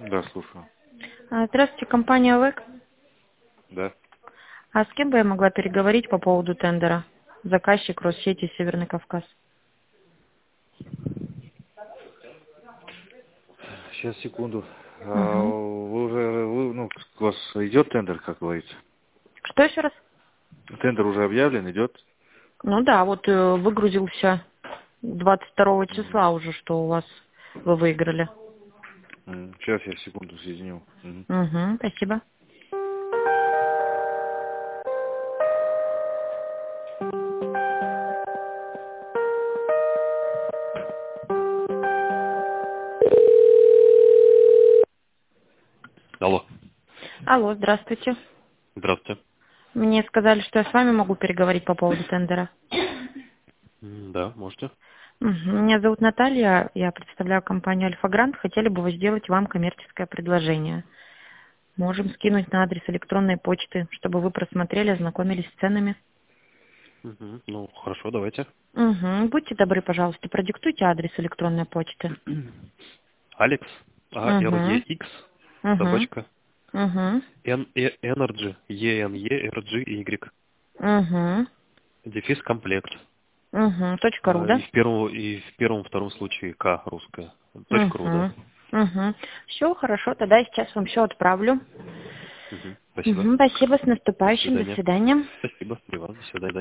Да, слушаю. Здравствуйте, компания ВЭК. Да. А с кем бы я могла переговорить по поводу тендера? Заказчик Россети Северный Кавказ. Сейчас, секунду. Угу. У вас идет тендер, как говорится? Что еще раз? Тендер уже объявлен, идет? Ну да, вот выгрузился 22 числа уже, что у вас вы выиграли. Сейчас я секунду соединю. Угу, спасибо. Алло. Алло, здравствуйте. Здравствуйте. Мне сказали, что я с вами могу переговорить по поводу тендера. Да, можете. Меня зовут Наталья, я представляю компанию Альфа-Грант. Хотели бы вы сделать вам коммерческое предложение. Можем скинуть на адрес электронной почты, чтобы вы просмотрели, ознакомились с ценами. Ну, хорошо, давайте. Будьте добры, пожалуйста, продиктуйте адрес электронной почты. Алекс, Угу. AREX, Угу. собачка, Угу. Energy, ENERGY, Угу. дефис комплект. .ру, да? И в первом, втором случае К русская. .ру, да. Все, хорошо, тогда я сейчас вам все отправлю. Спасибо. Спасибо, с До наступающим, до свидания. свидания. Спасибо. И вам. До свидания.